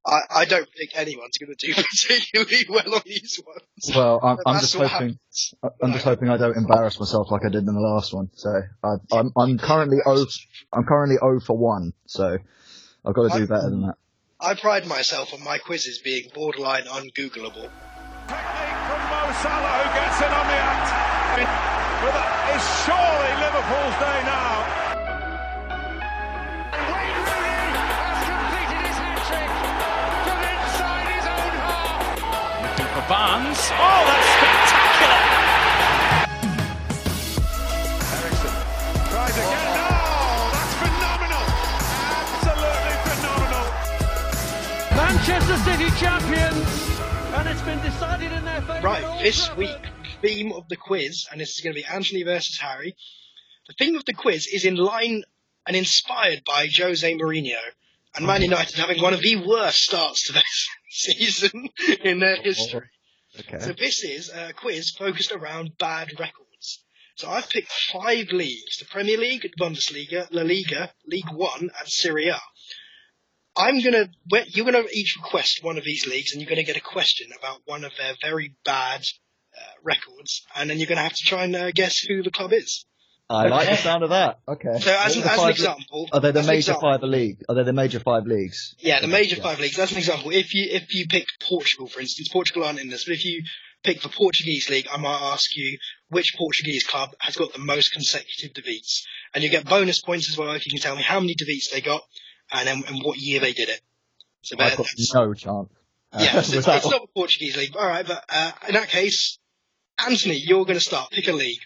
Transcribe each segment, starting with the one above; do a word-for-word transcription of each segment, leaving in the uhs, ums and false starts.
I, I don't think anyone's going to do particularly well on these ones. Well, I'm, I'm That's just what hoping. happens. I'm just hoping I don't embarrass myself like I did in the last one. So I, I'm I'm currently oh I'm currently oh for one. So I've got to do better than that. I pride myself on my quizzes being borderline ungoogleable. Technique from Mo Salah, who gets in on the act. But that is surely Liverpool's day now. Wayne Rooney has completed his hat-trick from inside his own half. Looking for Barnes. Oh, that's spectacular. Ericsson tries again. Oh, that's phenomenal. Absolutely phenomenal. Manchester City champions, and it's been decided in their favour. Right, this week, theme of the quiz, and this is going to be Anthony versus Harry. The theme of the quiz is in line and inspired by Jose Mourinho and Man United having one of the worst starts to this season in their history. Okay. So this is a quiz focused around bad records. So I've picked five leagues: the Premier League, Bundesliga, La Liga, League One, and Serie A. I'm gonna, you're gonna each request one of these leagues, and you're gonna get a question about one of their very bad uh, records, and then you're gonna have to try and uh, guess who the club is. I like the sound of that. Okay. So as, an, What are the as an five- example, Are they the as an major example- five league? Are they the major five leagues? Yeah, the major Yeah. five leagues. As an example, if you if you pick Portugal, for instance, Portugal aren't in this, but if you pick the Portuguese league, I might ask you which Portuguese club has got the most consecutive defeats, and you get bonus points as well if you can tell me how many defeats they got and then and what year they did it. So I've got that's- no chance. Uh, yeah, so with it's, that it's one. not the Portuguese league. All right, but uh, in that case, Anthony, you're going to start. Pick a league.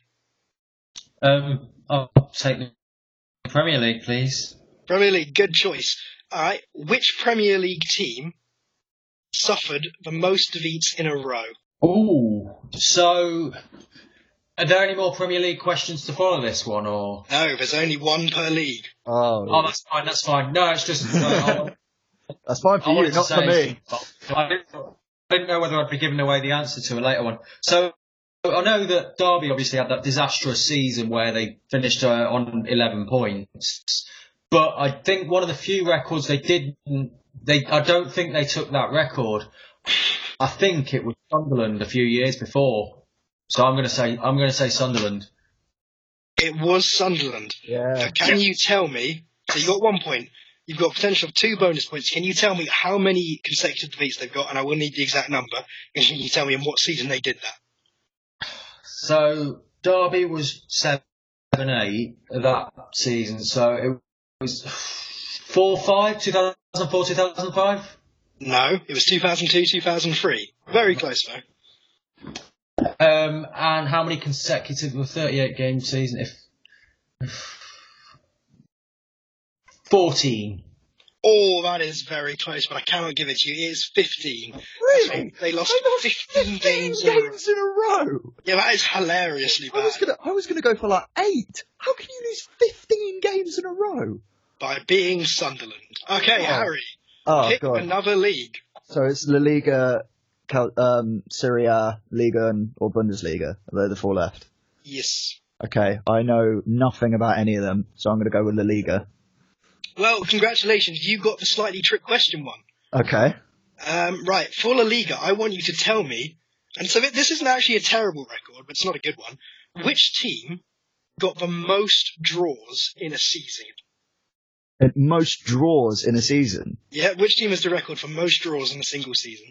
Um, I'll take the Premier League, please. Premier League, good choice. All right, which Premier League team suffered the most defeats in a row? Ooh. So, are there any more Premier League questions to follow this one, or? No, there's only one per league. Oh, Oh, that's fine. That's fine. No, it's just. Uh, that's fine I for you, wanted to not for say- me. I didn't, I didn't know whether I'd be giving away the answer to a later one. So I know that Derby obviously had that disastrous season where they finished uh, on eleven points, but I think one of the few records they didn't. They I don't think they took that record. I think it was Sunderland a few years before. So I'm going to say I'm going to say Sunderland. It was Sunderland. Yeah. Now, can you tell me? So you got one point. You've got potential of two bonus points. Can you tell me how many consecutive defeats they've got? And I will need the exact number. And can you tell me in what season they did that? So Derby was seven eight that season. So it was four five two thousand four two thousand five. No, it was two thousand two, two thousand three. Very close though. Um, and how many consecutive were thirty-eight game season? If fourteen. Oh, that is very close, but I cannot give it to you. It is fifteen. Really? They lost They lost fifteen games. fifteen in a row. games in a row. Yeah, that is hilariously I was bad. gonna, I was gonna go for like eight. How can you lose fifteen games in a row? By being Sunderland. Okay, Oh. Harry. Oh Pick god. another league. So it's La Liga, Cal- um, Serie A, Liga, and or Bundesliga. Are they the four left? Yes. Okay, I know nothing about any of them, so I'm going to go with La Liga. Well, congratulations. You got the slightly trick question one. Okay. Um, right, for La Liga, I want you to tell me, and so this isn't actually a terrible record, but it's not a good one. Which team got the most draws in a season? And most draws in a season. Yeah, which team has the record for most draws in a single season?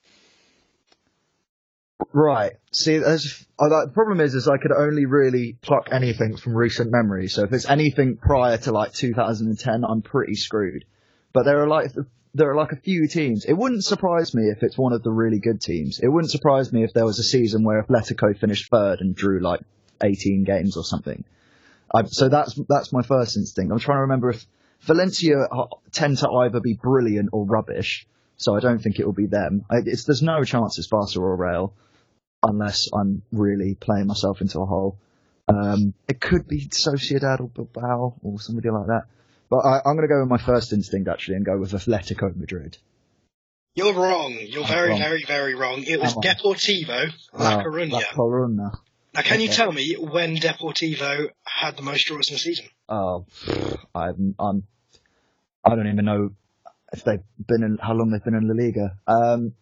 Right. See, there's, uh, the problem is, is I could only really pluck anything from recent memory. So if it's anything prior to like two thousand ten, I'm pretty screwed. But there are like there are like a few teams. It wouldn't surprise me if it's one of the really good teams. It wouldn't surprise me if there was a season where Atletico finished third and drew like eighteen games or something. I, so that's that's my first instinct. I'm trying to remember if Valencia tend to either be brilliant or rubbish. So I don't think it will be them. I, it's, there's no chance it's Barca or Real. Unless I'm really playing myself into a hole. Um, it could be Sociedad or Bilbao or somebody like that. But I, I'm going to go with my first instinct, actually, and go with Atletico Madrid. You're wrong. You're I'm very, wrong. very, very wrong. It was Am I? Deportivo La Oh, Coruña. La Coruña. Now, can you Okay. tell me when Deportivo had the most draws in a season? Oh, I'm, I'm, I don't even know. if they've been in, how long they've been in La Liga. Um,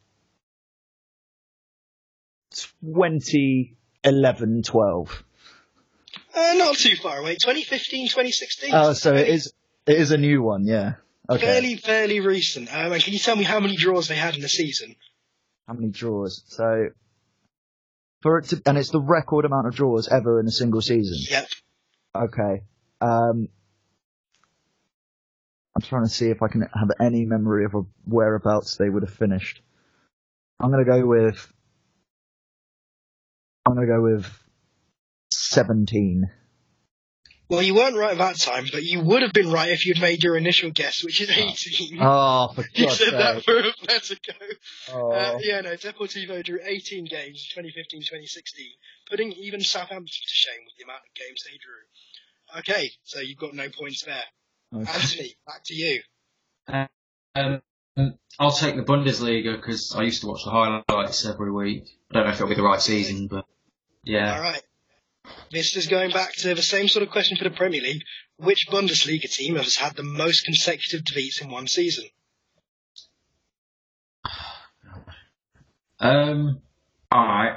twenty eleven twelve. Uh, not too far away. twenty fifteen, twenty sixteen. Oh, so it is it is a new one, yeah. Okay. Fairly, fairly recent. Um, and can you tell me how many draws they had in the season? How many draws? So, for it to, and it's the record amount of draws ever in a single season. Yep. Okay. Um, I'm trying to see if I can have any memory of a whereabouts they would have finished. I'm going to go with. I'm going to go with seventeen. Well, you weren't right that time, but you would have been right if you'd made your initial guess, which is eighteen. Oh, for You God's said sake. that for Atletico. Oh. Uh, yeah, no, Deportivo drew eighteen games in twenty fifteen twenty sixteen, putting even Southampton to shame with the amount of games they drew. Okay, so you've got no points there. Okay. Anthony, back to you. Um, I'll take the Bundesliga because I used to watch the highlights every week. I don't know if it'll be the right season, but yeah. All right. This is going back to the same sort of question for the Premier League. Which Bundesliga team has had the most consecutive defeats in one season? Um, alright.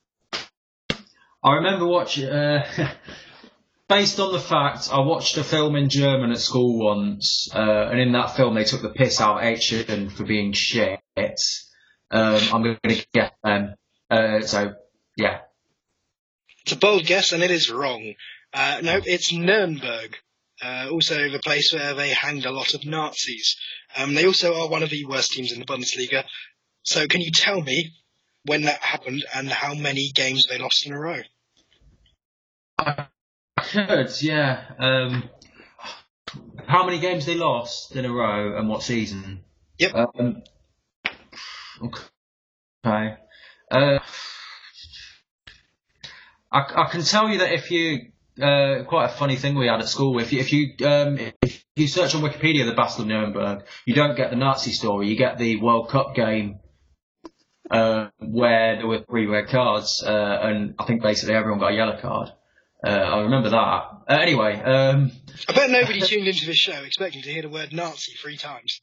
I remember watching, uh, based on the fact, I watched a film in German at school once, uh, and in that film they took the piss out of H for being shit. Um, I'm going to get them. Uh, so, yeah. It's a bold guess, and it is wrong. Uh, no, it's Nuremberg. Uh, also the place where they hanged a lot of Nazis. Um, they also are one of the worst teams in the Bundesliga. So can you tell me when that happened and how many games they lost in a row? I could, yeah. Um, how many games they lost in a row and what season? Yep. Um, okay. Uh, I, I can tell you that if you, uh, quite a funny thing we had at school, if you, if you, um, if you search on Wikipedia the Battle of Nuremberg, you don't get the Nazi story, you get the World Cup game, uh, where there were three red cards, uh, and I think basically everyone got a yellow card. Uh, I remember that. Uh, anyway, um... I bet nobody tuned into this show expecting to hear the word Nazi three times.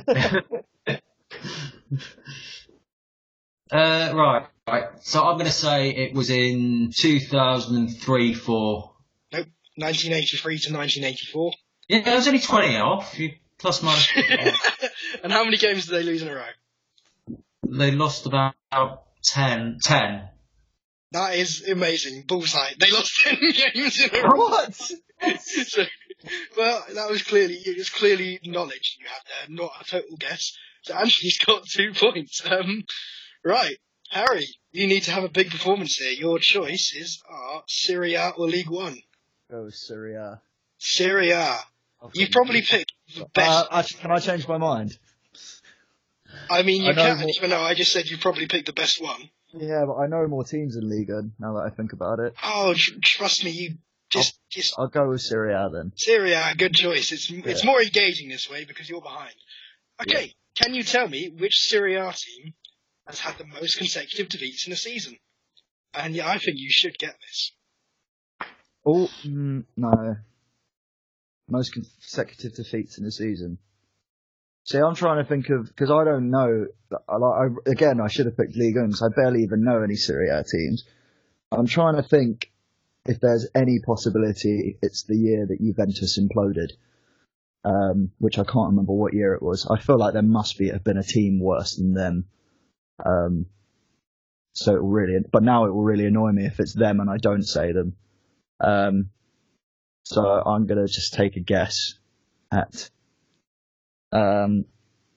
Uh, right, right. So I'm going to say it was in two thousand three four. Nope, nineteen eighty-three to nineteen eighty-four. Yeah, it was only twenty off. You plus minus. And how many games did they lose in a row? They lost about ten. ten. That is amazing. Bullseye. They lost ten games in a row. What? So, well, that was clearly, it was clearly knowledge you had there, not a total guess. So Anthony's got two points. Um, right. Harry, you need to have a big performance here. Your choices are Serie A or League One. Go Serie A. Serie A. You probably picked the best. Uh, actually, can I change my mind? I mean, you I know can't more- even know. I just said you probably picked the best one. Yeah, but I know more teams in Liga now that I think about it. Oh, tr- trust me, you just, just I'll go with Serie A then. Serie A, good choice. It's it's Yeah. more engaging this way because you're behind. Okay, can you tell me which Serie A team has had the most consecutive defeats in a season? And yeah, I think you should get this. Oh, mm, no. Most consecutive defeats in a season. See, I'm trying to think of, because I don't know, I, I, again, I should have picked Ligue one, because I barely even know any Serie A teams. I'm trying to think if there's any possibility it's the year that Juventus imploded, um, which I can't remember what year it was. I feel like there must be have been a team worse than them. Um, so it will really, but now it will really annoy me if it's them and I don't say them. Um, so I'm going to just take a guess at Um,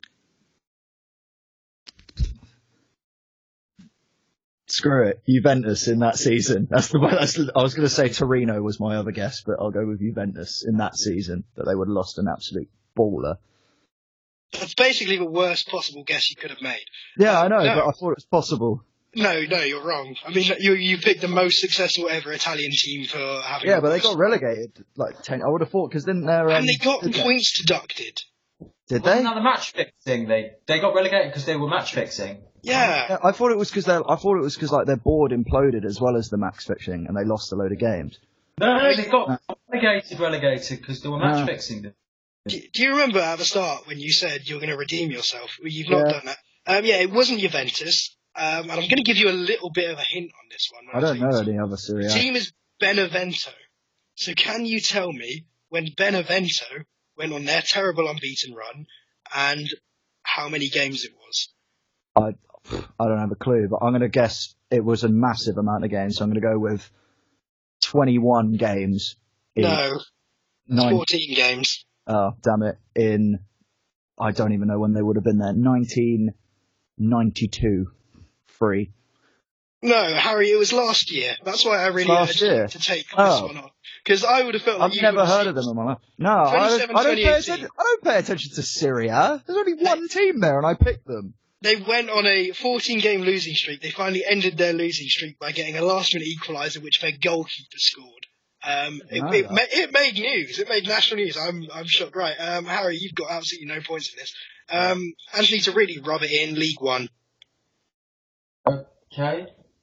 screw it, Juventus in that season. That's the one. That's the, I was going to say Torino was my other guess, but I'll go with Juventus in that season that they would have lost an absolute baller. That's basically the worst possible guess you could have made. Yeah, I know, No. but I thought it was possible. No, no, you're wrong. I mean, you you picked the most successful ever Italian team for having. Yeah, the but they worst. got relegated like ten. I would have thought because didn't their um, And they got did they? points deducted. Did they? Wasn't that the match fixing? They they got relegated because they were match fixing. Yeah. Yeah, I thought it was because I thought it was because like their board imploded as well as the max fixing, and they lost a load of games. No, no, they got relegated, relegated because they were match fixing. Do, do you remember at the start when you said you're going to redeem yourself? Well, you've not Yeah. done that. Um, yeah, it wasn't Juventus. Um, and I'm going to give you a little bit of a hint on this one. I don't know any other Serie The A. team is Benevento. So can you tell me when Benevento went on their terrible unbeaten run and how many games it was? I I don't have a clue, but I'm going to guess it was a massive amount of games. So I'm going to go with twenty-one games. In No, it's nine, fourteen games. Oh, damn it. In, I don't even know when they would have been there. nineteen ninety-two. Free. No, Harry, it was last year. That's why I really Last urged you year? to take Oh. this one on. Because I would have felt like I've you never would have heard seen- of them in my life. No, I don't, I don't pay twenty eighteen. attention. I don't pay attention to Syria. There's only one team there, and I picked them. They went on a fourteen-game losing streak. They finally ended their losing streak by getting a last-minute equaliser, which their goalkeeper scored. Um, it, know it, that. ma- it made news. It made national news. I'm I'm shocked. Right, um, Harry, you've got absolutely no points in this. Um, Anthony, to really rub it in, League One. Okay.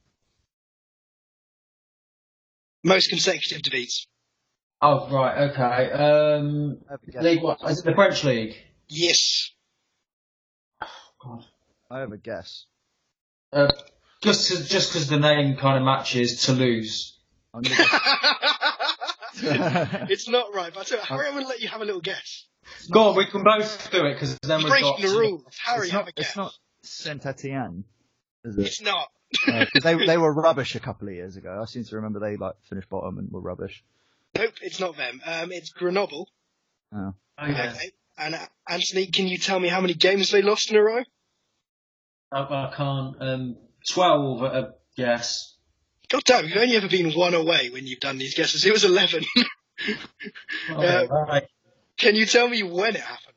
Most consecutive defeats. Oh, right, okay. Um, I have a guess. League One. Is it the French League? Yes. God. I have a guess. Uh, just cause, just because the name kind of matches Toulouse. I'm going to guess. It's not right, but I tell you, Harry, I'm going to let you have a little guess. Go on, we can both do it because then You're we've breaking got. the rules. Harry, it's have not, a guess. it's not Saint Etienne, is it? It's not. Because they they were rubbish a couple of years ago. I seem to remember they like finished bottom and were rubbish. Nope, it's not them. Um, it's Grenoble. Oh. Oh, yeah. Okay. And uh, Anthony, can you tell me how many games they lost in a row? I, I can't. Um, twelve at a guess. God damn, you've only ever been one away when you've done these guesses. It was eleven. Okay, Uh, right. Can you tell me when it happened?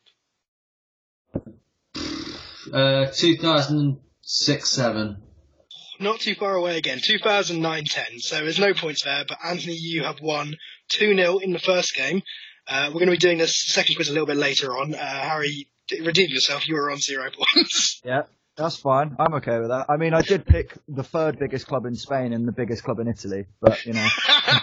Uh, two thousand six seven. Not too far away again. two thousand nine ten. So there's no points there. But Anthony, you have won two nil in the first game. Uh, we're going to be doing this second quiz a little bit later on. Uh, Harry, redeem yourself. You were on zero points. Yeah, that's fine. I'm okay with that. I mean, I did pick the third biggest club in Spain and the biggest club in Italy, but you know.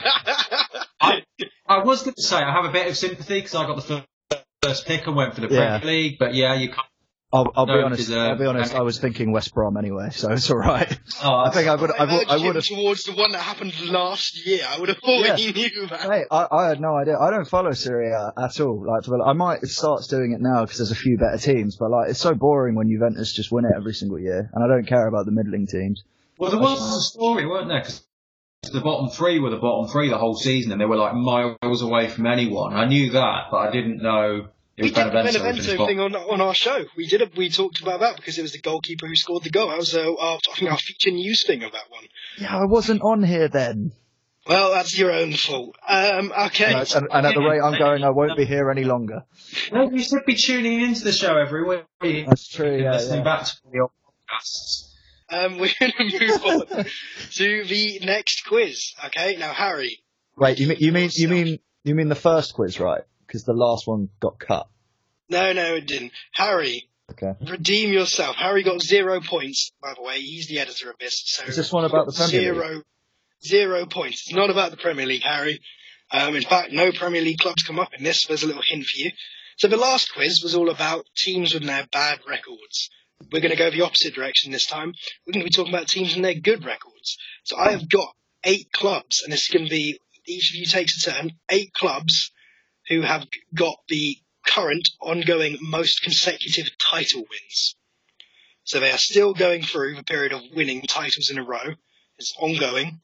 I, I was going to say I have a bit of sympathy because I got the first, first pick and went for the Yeah. Premier League, but yeah, you can't. I'll, I'll be No, honest. because, uh, I'll be honest. I was thinking West Brom anyway, so it's all right. Oh, I think I would. I I would. urged I him would have. towards the one that happened last year. I would have thought Yeah. he knew that. Hey, I, I had no idea. I don't follow Serie A at all. Like, for the, I might start doing it now because there's a few better teams, but like, it's so boring when Juventus just win it every single year, and I don't care about the middling teams. Well, there was a story, weren't there? 'Cause the bottom three were the bottom three the whole season, and they were like miles away from anyone. I knew that, but I didn't know it We was did the Benevento. Benevento thing on on our show. We did it. We talked about that because it was the goalkeeper who scored the goal. That was uh, our, I think our feature news thing of that one. Yeah, I wasn't on here then. Well, that's your own fault. Um, okay. And, and, and at the rate I'm going, I won't be here any longer. No, you should be tuning into the show every week. That's true. Yeah, listening yeah. back to the old podcasts. Um, we're going to move on to the next quiz. Okay, now Harry. Wait, you mean you mean you mean you mean the first quiz, right? Because the last one got cut. No, no, it didn't. Harry, Okay. redeem yourself. Harry got zero points, by the way. He's the editor of this. So Is this one about the Premier League? zero, zero points. It's not about the Premier League, Harry. Um, in fact, no Premier League clubs come up in this. There's a little hint for you. So the last quiz was all about teams with their bad records. We're going to go the opposite direction this time. We're going to be talking about teams and their good records. So I have got eight clubs, and it's going to be, each of you takes a turn, eight clubs who have got the current ongoing most consecutive title wins. So they are still going through the period of winning titles in a row. It's ongoing.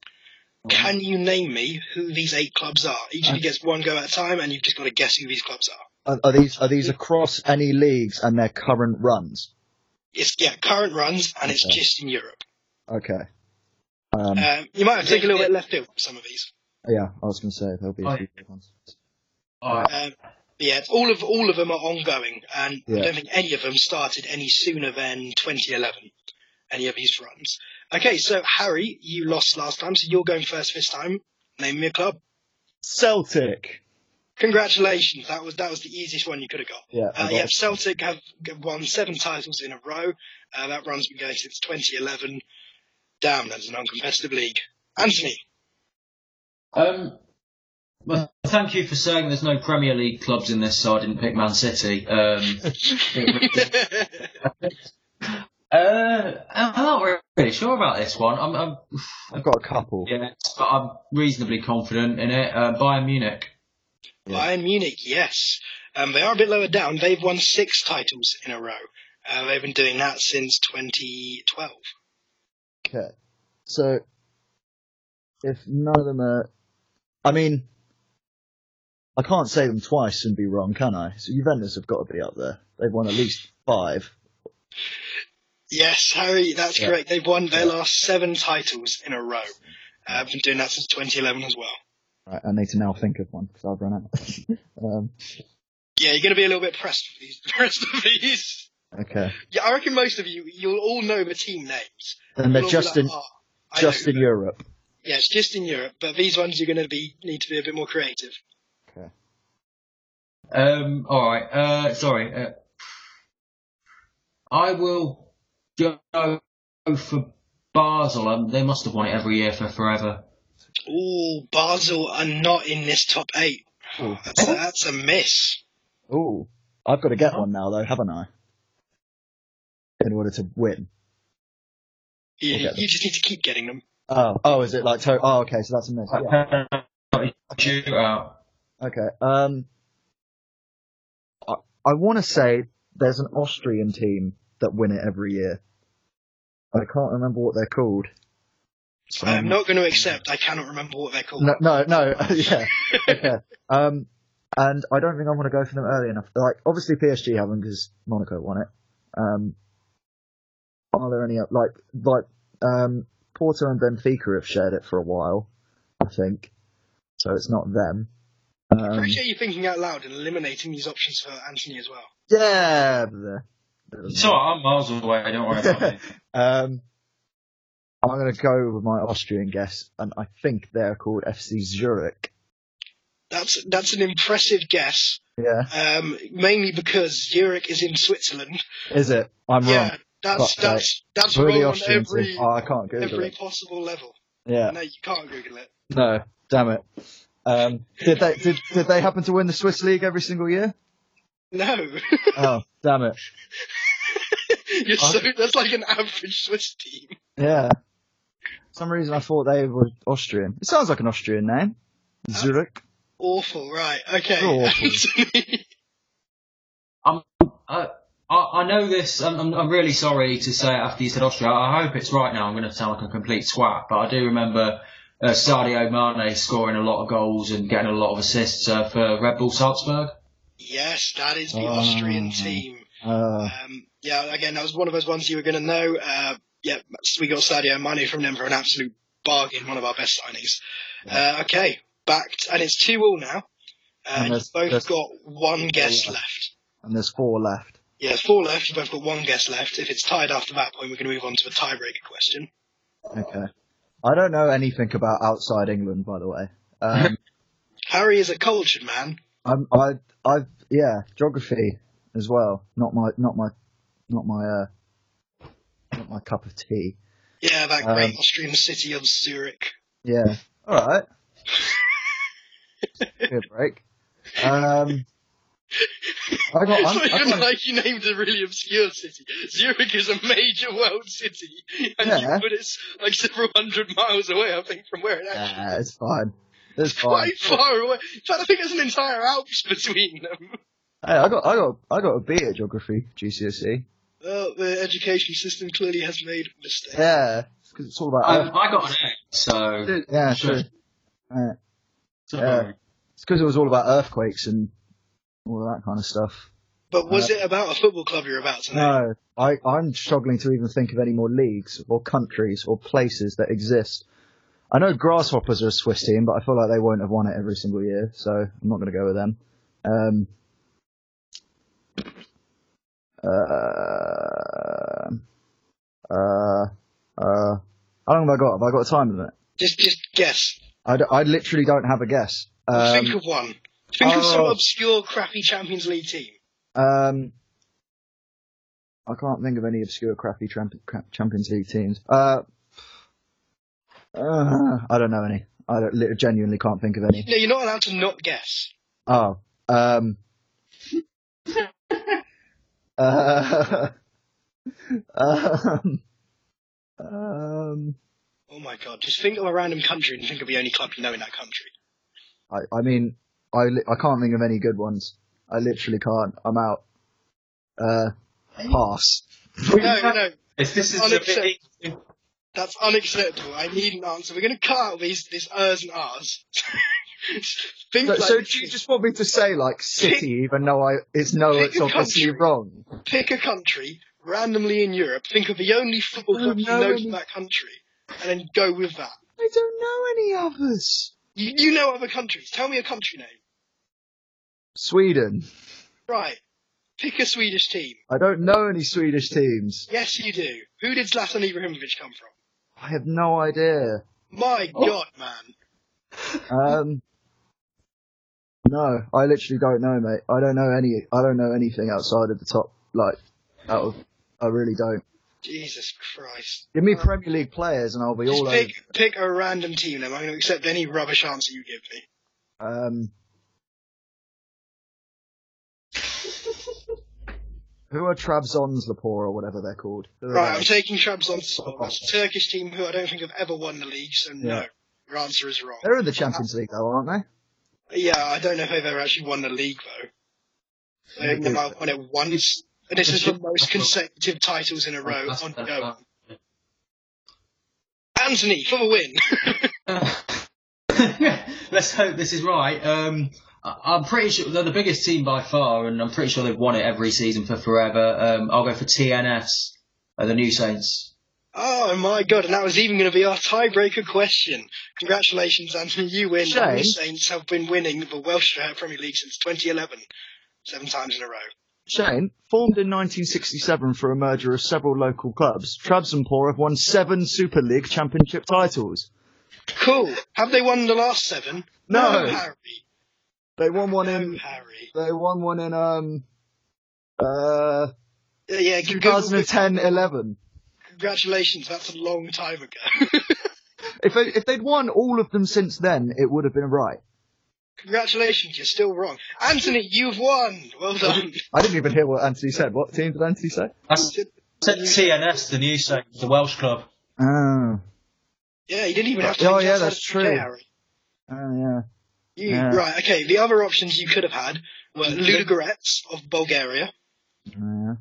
Can you name me who these eight clubs are? Each of you gets one go at a time, and you've just got to guess who these clubs are. Are, are these are these across any leagues and their current runs? It's, yeah, current runs, and it's Okay. just in Europe. Okay. Um, Um, you might have to take a little bit left field for some of these. yeah, I was going to say there'll be a Oh, few good ones. Alright. Um, but yeah, all of all of them are ongoing, and I Yeah. don't think any of them started any sooner than twenty eleven. Any of these runs. Okay, so Harry, you lost last time, so you're going first this time. Name me a club. Celtic. Congratulations, that was that was the easiest one you could have got. Yeah. I Uh, got yeah, it. Celtic have won seven titles in a row. Uh, that run's been going since twenty eleven. Damn, that's an uncompetitive league. Anthony, Um, Well, thank you for saying there's no Premier League clubs in this, so I didn't pick Man City. Um, uh, I'm not really sure about this one. I'm, I'm, I've got a couple. yeah, but I'm reasonably confident in it. Uh, Bayern Munich. Yeah. Bayern Munich, yes. Um, they are a bit lower down. They've won six titles in a row. Uh, they've been doing that since twenty twelve. Okay. So, if none of them are... I mean, I can't say them twice and be wrong, can I? So Juventus have got to be up there. They've won at least five. Yes, Harry, that's Yeah. correct. They've won their Yeah. last seven titles in a row. Uh, been doing that since twenty eleven as well. Right, I need to now think of one because I've run out. um, Yeah, you're going to be a little bit pressed for these, the rest of these. okay. Yeah, I reckon most of you, you'll all know the team names. And they're You'll all be just like, in "Oh, I just know in who." Europe. Yeah, it's just in Europe, but these ones you're going to be need to be a bit more creative. Okay. Um, all right. Uh, sorry. Uh, I will go for Basel. Um, they must have won it every year for forever. Ooh, Basel are not in this top eight. Ooh. That's, that's a miss. Ooh. I've got to get one now, though, haven't I? In order to win. You, Okay. you just need to keep getting them. Oh, oh, is it like to- oh, okay, so that's a miss. Yeah. Shootout. Okay. Um, I, I want to say there's an Austrian team that win it every year. I can't remember what they're called. I am Um, not going to accept. I cannot remember what they're called. No, no, no. yeah. Okay. Um, and I don't think I'm going to go for them early enough. Like, obviously P S G have them because Monaco won it. Um, are there any like like um Porto and Benfica have shared it for a while, I think. So it's not them. I Um, appreciate you thinking out loud and eliminating these options for Anthony as well. yeah. the- It's all right, I'm miles away. Don't worry about me. um, I'm going to go with my Austrian guess, and I think they're called F C Zurich. That's that's an impressive guess. Yeah. Um, mainly because Zurich is in Switzerland. Is it? I'm Yeah, wrong. that's Fuck, that's that's Who are the wrong on Austrian every team? Oh, I can't Google every it. possible level. Yeah. No, you can't Google it. No, damn it. Um, did they did did they happen to win the Swiss league every single year? No, Oh, damn it. You're so that's like an average Swiss team. Yeah. For some reason I thought they were Austrian. It sounds like an Austrian name. Zurich. Awful, right? Okay. Awful. Anthony. I'm, I, I I know this. I'm, I'm, I'm really sorry to say it after you said Austria. I hope it's right now. I'm going to sound like a complete swat, but I do remember uh, Sadio Mane scoring a lot of goals and getting a lot of assists uh, for Red Bull Salzburg. Yes, that is the Oh. Austrian team. Uh, Um, yeah, again, that was one of those ones you were going to know. Uh, yeah, we got Sadio Mane from them for an absolute bargain, one of our best signings. Uh, okay, backed, and it's two all now. Uh, And and there's- you've both there's- got one guess yeah. left. and there's four left. Yeah, four left. You've both got one guess left. If it's tied after that point, we're going to move on to a tiebreaker question. Okay. I don't know anything about outside England, by the way. Um, Harry is a cultured man. I'm, I, I, yeah, geography as well. Not my, not my, not my, uh, not my cup of tea. Yeah, that great Um, Austrian city of Zurich. Yeah. All right. Good break. Um, I got. It's I'm, not I even got like you named a really obscure city. Zurich is a major world city, and Yeah. you put it like several hundred miles away, I think, from where it actually yeah, it's fine. It's fine. quite far away. In fact, I think there's an entire Alps between them. Hey, I got, I got, I got a B at geography G C S E. Well, the education system clearly has made mistakes. Yeah, because it's all about. Um, Earth. I got an X, so Yeah, sure. true. Yeah. so- Yeah. It's because it was all about earthquakes and all of that kind of stuff. But was Uh, it about a football club you're about to know? No, I, I'm struggling to even think of any more leagues or countries or places that exist. I know Grasshoppers are a Swiss team, but I feel like they won't have won it every single year, so I'm not going to go with them. Um, uh, uh, uh, how long have I got? Have I got a time limit? Just, just guess. I, d- I literally don't have a guess. Um, Think of one. Think of some oh. obscure, crappy Champions League team. Um, I can't think of any obscure, crappy tramp- crap Champions League teams. Uh, uh, I don't know any. I don't, li- genuinely can't think of any. No, you're not allowed to not guess. Oh. Um. uh, um. Um. Oh my god, just think of a random country and think of the only club you know in that country. I, I mean, I, li- I can't think of any good ones. I literally can't. I'm out. Uh, pass. No, no, If this is a Unacceptable. bit, that's unacceptable. I need an answer. We're going to cut out these, these ers and rs. Think So, like, so do you just want me to say like city, even though I it's no, pick it's a obviously country. wrong. pick a country randomly in Europe, think of the only football I club you don't know know from any- that country, and then go with that. I don't know any others. You, you know other countries. Tell me a country name. Sweden. Right. Pick a Swedish team. I don't know any Swedish teams. Yes, you do. Who did Zlatan Ibrahimovic come from? I have no idea. My Oh. God, man. Um, no, I literally don't know, mate. I don't know any. I don't know anything outside of the top. Like, out of, I really don't. Jesus Christ. Give me Premier League players, and I'll be Just all pick, pick a random team name. I'm going to accept any rubbish answer you give me. over. Um, who are Trabzonspor or whatever they're called? Who are Right, they? I'm taking Trabzonspor. That's a Turkish team who I don't think have ever won the league, so no. Yeah. Your answer is wrong. They're in the Champions League, though, aren't they? Yeah, I don't know if they've ever actually won the league, though. I think they might have won it once. And this is the most consecutive titles in a row ongoing. Anthony, for the win. let's hope this is right. Um, I- I'm pretty sure they're the biggest team by far, and I'm pretty sure they've won it every season for forever. Um, I'll go for T N S, uh, the New Saints. Oh my god, and that was even going to be our tiebreaker question. Congratulations, Anthony, you win. Shame. The Saints have been winning the Welsh Premier League since twenty eleven. Seven times in a row. Shane, formed in nineteen sixty-seven for a merger of several local clubs, Trabzonspor have won seven Super League championship titles. Cool. Have they won the last seven? No. Harry. They won one No, in. Harry. They won one in um. Uh. Yeah, yeah, Google- twenty ten eleven. Congratulations, that's a long time ago. If they, if they'd won all of them since then, it would have been right. Congratulations, you're still wrong. Anthony, you've won! Well done. I didn't even hear what Anthony said. What team did Anthony say? I said T N S, the New Saints, the Welsh club. Oh. Yeah, you didn't even have to Oh, think yeah, outside that's of true. the U K, Harry. Oh yeah. You, Yeah. Right, okay, the other options you could have had were Ludogorets of Bulgaria, Oh,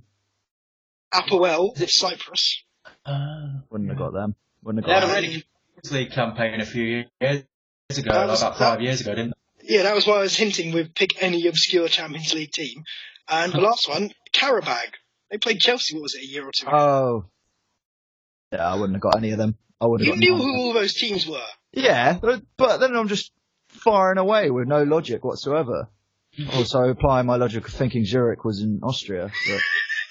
Apoel of Cyprus, Uh, Wouldn't have got them. Wouldn't they have had got a them. really good league campaign a few years ago, That was- about five years ago, didn't Yeah, that was why I was hinting with pick any obscure Champions League team. And the last one, Karabag. They played Chelsea, what was it, a year or two ago? Oh. Yeah, I wouldn't have got any of them. I would have You got knew none of who them. all those teams were. Yeah, but, but then I'm just firing away with no logic whatsoever. Also applying my logic of thinking Zurich was in Austria. But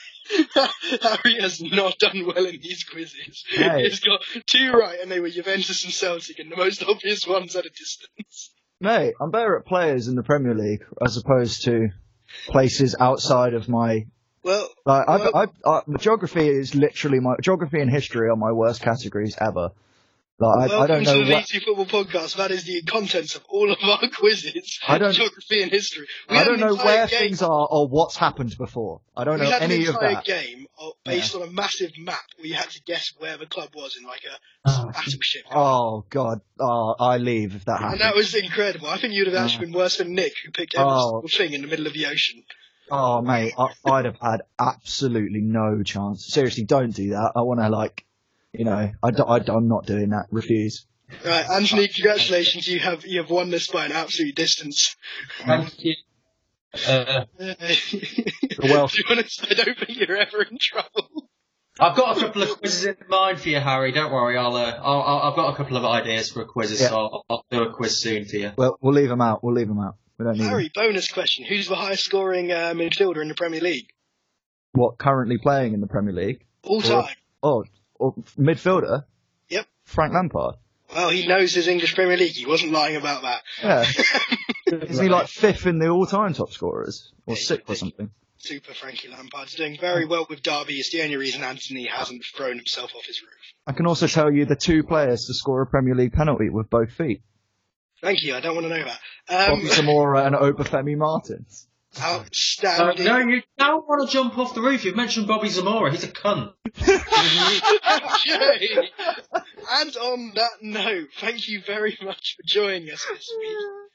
Harry has not done well in these quizzes. Hey. He's got two right, and they were Juventus and Celtic, and the most obvious ones at a distance. mate, I'm better at players in the Premier League as opposed to places outside of my. Well, Like, well I, I, I, geography is literally my geography and history are my worst categories ever. Like, I, I welcome don't know to the what. V T Football Podcast. That is the contents of all of our quizzes. I don't- Geography and history. We I had don't an know entire where game- things are or what's happened before. I don't We know had any an of entire that. game of, based on a massive map where you had to guess where the club was in like a Oh, battleship. Oh God! Oh, I leave if that And happens. that was incredible. I think you'd have actually been worse than Nick, who picked every Oh. single thing in the middle of the ocean. Oh mate, I, I'd have had absolutely no chance. Seriously, don't do that. I want to like, you know, I, do, I, I'm not doing that. Refuse. Right, Anthony, congratulations. You have you have won this by an absolute distance. Thank you. Uh, Welsh- To be honest, I don't think you're ever in trouble. I've got a couple of quizzes in mind for you, Harry. Don't worry, I'll, uh, I'll, I'll I've got a couple of ideas for quizzes, Yeah. so I'll, I'll do a quiz soon for you. Well, we'll leave them out. We'll leave them out. We don't need them. Harry, bonus question. Who's the highest scoring uh, midfielder in the Premier League? What currently playing in the Premier League? All Well- time. Oh, or midfielder. Yep. Frank Lampard. Well, he knows his English Premier League. He wasn't lying about that. Yeah. Isn't he like fifth in the all-time top scorers or Yeah, sixth or he's something? Super Frankie Lampard's doing very well with Derby. It's the only reason Anthony hasn't thrown himself off his roof. I can also tell you the two players to score a Premier League penalty with both feet. Thank you. I don't want to know that. Um, Bobby Zamora and Obafemi Martins. Outstanding. No, no, you don't want to jump off the roof. You've mentioned Bobby Zamora. He's a cunt. Okay. And on that note, thank you very much for joining us this week.